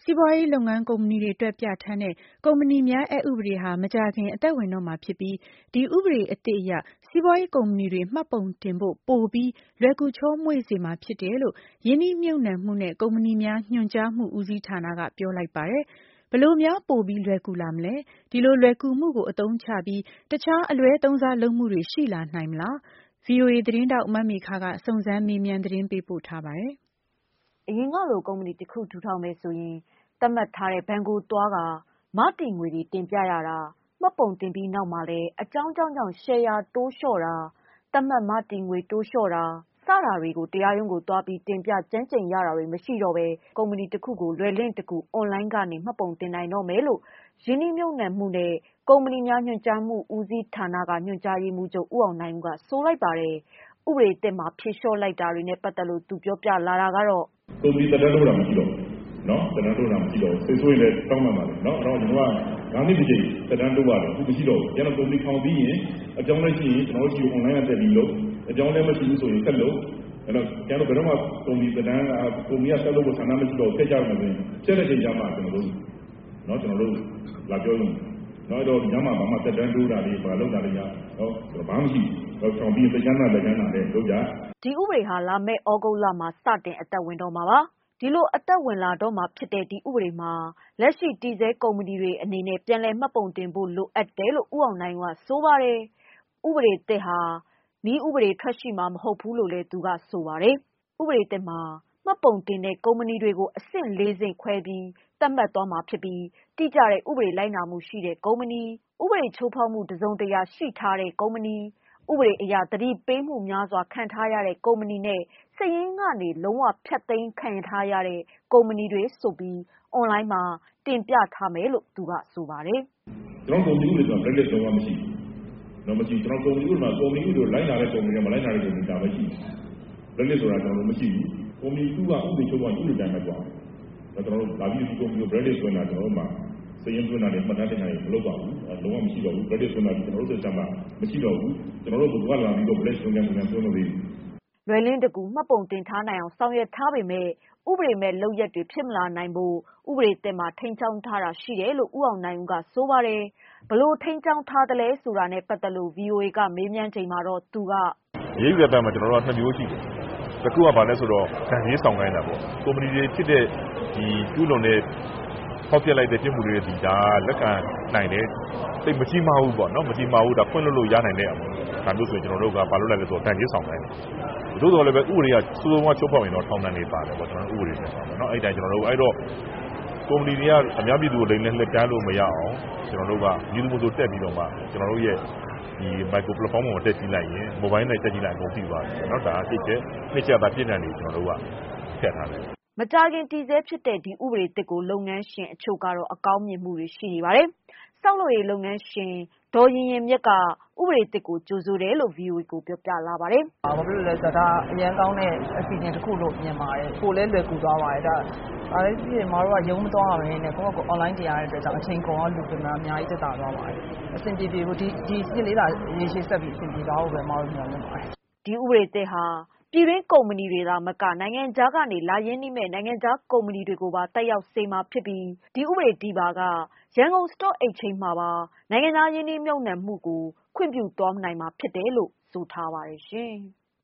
စီးပွားရေးလုပ်ငန်းကုမ္ပဏီတွေအတွက်ပြဋ္ဌာန်းတဲ့ကုမ္ပဏီများအက်ဥပဒေဟာမကြာခင်အသက်ဝင်တော့မှာဖြစ်ပြီးဒီဥပဒေအသစ်အရစီးပွားရေးကုမ္ပဏီတွေမှတ်ပုံတင်ဖို့ပိုပြီးလွယ်ကူချောမွေ့စေမှာဖြစ်တယ်လို့ရင်းနှီးမြှုပ်နှံမှုနဲ့ကုမ္ပဏီများညွှန်ကြားမှုဦးစီးဌာနကပြောလိုက်ပါတယ်။ဘယ်လိုများပိုပြီးလွယ်ကူလာမလဲ။ဒီလိုလွယ်ကူမှုကိုအသုံးချပြီးတခြားအလွဲသုံးစားလုပ်မှုတွေရှိလာနိုင်မလား။ VOA သတင်းထောက်မမေခကစုံစမ်းမေးမြန်းသတင်းပေးပို့ထားပါတယ်။အရင်ကလိုကုမ္ပဏီတစ်ခုထူထောင်မယ်ဆိုရင်သတ်မှတ်ထားတဲ့ဘဏ်ကိုသွားကာမတည်ငွေတွေတင်ပြရတာမှတ်ပုံတင်ပြီးနောက်မှာလည်းအကြောင်းကြောင့်ရှယ်ယာတိုးလျှော့တာသတ်မှတ်မတည်ငွေတိုးလျှော့တာစတာတွေကိုတရားရုံးကိုသွားပြီးတင်ပြကြမ်းကြိမ်ရတာတွေမရှိတော့ဘဲကုမ္ပဏီတစ်ခုကိုလွယ်လင့်တကူအွန်လိုင်းကနေမှတ်ပုံတင်နိုင်တော့မယ်လို့ရင်းနှီးမြှုပ်နှံမှုနဲ့ကုမ္ပဏီများညွှန်ကြားမှုဦးစီးဌာနကညွှန်ကြားရေးမှူးချုပ်ဦးအောင်နိုင်ဦးကဆိုလိုက်ပါတယ်။ဥပဒေသစ်မှာဖြေလျှော့လိုက်တာတွေနဲ့ပတ်သက်လို့သူပြောပြလာတာကတော့ကုမ္ပဏီတက်လို့တာမရှိတော့နော်တက်လို့တာမရှိတော့စိတ်ဆိုးရင်လည်းတောင်းမှန်ပါလေနော်အဲ့တော့ကျွန်တော်က9နှစ်တစ်ချိန်တက်လို့ရတယ်အခုမရှိတော့ဘူးကျွန်တော်ကုမ္ပဏီထောင်ပြီးရင်အကြောင်းလည်းရှိရင်ကျွန်တော်တို့ online တက်ပြီးလို့အကြောင်းလည်းမရှိဘူးဆိုရင်ဆက်လို့အဲ့တော့ကျွန်တော်ဘယ်တော့မှကုမ္ပဏီတက်ကုမ္ပဏီကဆက်လို့ကိုဆန္ဒမရှိတော့ဆက်ကြရမယ်ဆိုရင်ဆက်တဲ့ချိန်ကျမှကျွန်တော်တို့လာပြောလို့နော်အဲ့တော့ညမှာဘာမှတက်တိုးတာလေးဘာလုပ်တာလေးနော်ဘာမှမရှိတော့ဆောင်ပြီးတချမ်းသာလည်းလုပ်ကြဒီဥပဒေဟာလာမယ့်ဩဂုတ်လမှာစတင်အသက်ဝင်တော့မှာပါဒီလိုအသက်ဝင်လာတော့မှာဖြစ်တဲ့ဒီဥပဒေမှာလက်ရှိတည်ဆဲကုမ္ပဏီတွေအနေနဲ့ပြန်လည်မှတ်ပုံတင်ဖို့လိုအပ်တယ်လို့ဦးအောင်နိုင်ကဆိုပါတယ်ဥပဒေသစ်ဟာနည်းဥပဒေထွက်ရှိမှာမဟုတ်ဘူးလို့လည်းသူကဆိုပါတယ်ဥပဒေသစ်မှာမှတ်ပုံတင်တဲ့ကုမ္ပဏီတွေကိုအဆင့်၄ဆင့်ခွဲပြီးသတ်မှတ်သွားမှာဖြစ်ပြီးတိကျတဲ့ဥပဒေလိုက်နာမှုရှိတဲ့ကုမ္ပဏီဥပဒေချိုးဖောက်မှုတစုံတရာရှိထားတဲ့ကုမ္ပဏီဥပဒေအရသတိပေးမှုများစွာခံထားရတဲ့ကုမ္ပဏီနဲ့စာရင်းကနေလုံးဝဖျက်သိမ်းခံထားရတဲ့ကုမ္ပဏီတွေဆိုပြီးအွန်လိုင်းမှာတင်ပြထားမယ်လို့သူကဆိုပါတယ်။ကျွန်တော်ကုမ္ပဏီဥပဒေဆိုတာ black list တော့မရှိဘူး။တော့မရှိကျွန်တော်ကုမ္ပဏီဥပဒေမှာကုမ္ပဏီဥပဒေလိုက်နာတဲ့ကုမ္ပဏီနဲ့မလိုက်နာတဲ့ကုမ္ပဏီဒါပဲရှိတယ်။ black list ဆိုတာကျွန်တော်မရှိဘူး။ကုမ္ပဏီကဥပဒေချိုးဖောက်ဥပဒေတိုင်းပဲသွားတယ်။ကျွန်တော်လာပြီးဒီကုမ္ပဏီကို black list ဆိုတာကျွန်တော်တို့မှာစရင်သွင်းတာတွေမှတ်တမ်းတင်တာတွေမလုပ်ပါဘူး။လုံးဝမရှိတော့ဘူး။ black list ဆိုတာကျွန်တော်တို့စက်မှာမရှိတော့ဘူး။ကျွန်တော်တို့ဘုရားလာပြီးတော့ black list ဆိုတာသွင်းလို့ပြီးလွယ်လင်းတကူမှတ်ပုံတင်ထားနိုင်အောင်ဆောင်ရွက်ထားပေမဲ့ဥပဒေမဲ့လုပ်ရက်တွေဖြစ်မလာနိုင်ဖို့ဥပဒေသစ်မှာထိန်းချောင်းထားတာရှိတယ်လို့ဦးအောင်နိုင်ဦးကဆိုပါတယ်ဘလို့ထိန်းချောင်းထားတယ်လဲဆိုတာနဲ့ပတ်သက်လို့ VOA ကမေးမြန်းချိန်မှာတော့သူကရေးယူတဲ့ဘက်မှာကျွန်တော်တို့က2မျိုးရှိတယ်တစ်ခုကဘာလဲဆိုတော့ဒဏ်ရေးဆောင်ခိုင်းတာပေါ့ကုမ္ပဏီတွေဖြစ်တဲ့ဒီကျူးလွန်တဲ့ဖောက်ပြလိုက်တဲ့ပြစ်မှုတွေဒီဒါလက်ခံနိုင်တယ်တိတ်မကြီးမဟုတ်ပေါ့နော်မကြီးမဟုတ်ဒါဖွင့်လို့ရနိုင်တဲ့အပေါ့ဒါမျိုးဆိုရင်ကျွန်တော်တို့ကဘာလုပ်လိုက်လဲဆိုတော့ဒဏ်ရေးဆောင်ခိုင်းတယ်သို့တော်လည်းပဲဥပဒေကစိုးစိုးဝါးချုပ်ဖောက်ရင်တော့ထောင်ဒဏ်တွေပါတယ်ပေါ့ကျွန်တော်တို့ဥပဒေနဲ့ပေါ့နော်အဲ့တိုင်းကျွန်တော်တို့အဲ့တော့ကုမ္ပဏီတွေကအများပြည်သူကိုလိမ်လည်လက်တန်းလို့မရအောင်ကျွန်တော်တို့ကပြည်သူ့မို့ဆိုတက်ပြီးတော့မှကျွန်တော်တို့ရဲ့ဒီ micro platform ပေါ်တက်ကြည့်လိုက်ရင် mobile နဲ့တက်ကြည့်လိုက်အကုန်ပြီးသွားတယ်เนาะဒါအဖြစ်ချက်နှစ်ချက်သာပြည့်နေတယ်ကျွန်တော်တို့ကထည့်ထားတယ်မကြာခင်တည်ဆဲဖြစ်တဲ့ဒီဥပဒေသစ်ကိုလုပ်ငန်းရှင်အချို့ကတော့အကောင်းမြင်မှုတွေရှိနေပါတယ်။ဆောက်လုပ်ရေးလုပ်ငန်းရှင်ဒေါ်ရင်ရင်မြတ်ကဥပဒေသစ်ကိုကြိုဆိုတယ်လို့ VOA ကိုပြောပြလာပါတယ်။ဘာဖြစ်လို့လဲဆိုတော့ဒါအရင်ကောင်းတဲ့အစီအစဉ်တစ်ခုလို့မြင်ပါတယ်။ကိုလည်းလွယ်ကူသွားပါတယ်ဒါဒါလည်းပြည်မတို့ကရုံးမသွားရမယ်နဲ့ကိုယ့်ကို online တရားရတဲ့အတွက်ကြောင့်အချိန်ကုန်အောင်လူတွေများအများကြီးသက်သာသွားပါတယ်။အဆင်ပြေဖို့ဒီစစ်လေးလာရေးရှိဆက်ပြီးအဆင်ပြေသွားဖို့ပဲမတို့မျှော်လင့်ပါတယ်။ဒီဥပဒေသစ်ဟာပြည်တွင်းကုမ္ပဏီတွေသာမကနိုင်ငံခြားကနေလာရင်းနှီးမဲ့နိုင်ငံခြားကုမ္ပဏီတွေကိုပါတက်ရောက်စေမှာဖြစ်ပြီးဒီဥပဒေဒီပါကရန်ကုန် Stock Exchange မှာပါနိုင်ငံခြားရင်းနှီးမြှုပ်နှံမှုကိုခွင့်ပြုသွားနိုင်မှာဖြစ်တယ်လို့ဆိုထားပါတယ်ရှင်။